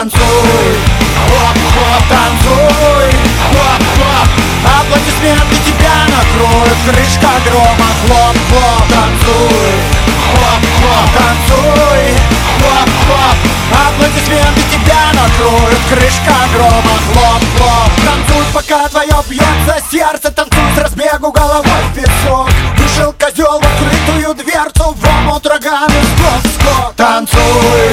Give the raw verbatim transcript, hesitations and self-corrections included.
танцуй, хлоп-хлоп, танцуй, хлоп-хлоп. Аплодисменты тебя накроют, крышка грома, хлоп-хлоп, танцуй, хлоп-хлоп, танцуй, хлоп-хлоп. Аплодисменты тебя накроют, крышка грома, хлоп-хлоп. Танцуй, пока твое бьется сердце, танцуй с разбегу головой в песок. Вышел козел в открытую дверцу, в омут рогами, скок, скок. Танцуй,